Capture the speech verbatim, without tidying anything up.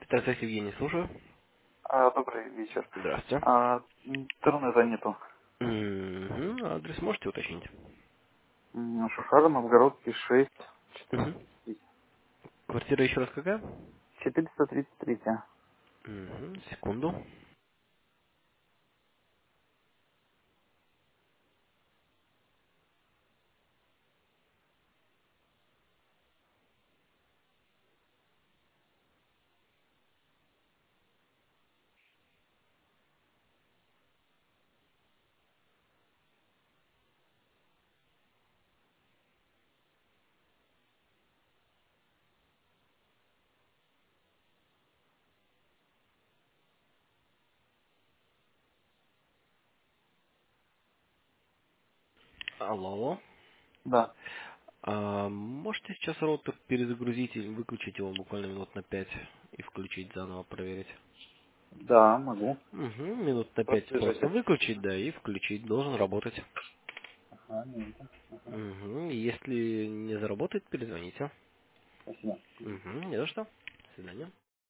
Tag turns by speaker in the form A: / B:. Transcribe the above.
A: Здравствуйте, Евгений, слушаю.
B: А, добрый вечер.
A: Здравствуйте.
B: А, интернета нету.
A: Мгм. Адрес можете уточнить?
B: М, Шушара, Новгородский, шесть,
A: Мгм.
B: четыреста тридцать.
A: Квартира еще раз какая?
B: четыреста тридцать три.
A: Мгм. Секунду. Алло, алло.
B: Да.
A: А можете сейчас роутер перезагрузить или выключить его буквально минут на пять и включить заново, проверить?
B: Да, могу.
A: Угу. Минут на пять просто
B: Подскажите.
A: выключить, да, и включить. Должен работать.
B: Ага, минута. Ага.
A: Угу. Если не заработает, перезвоните.
B: Спасибо.
A: Угу. Не за что. До свидания.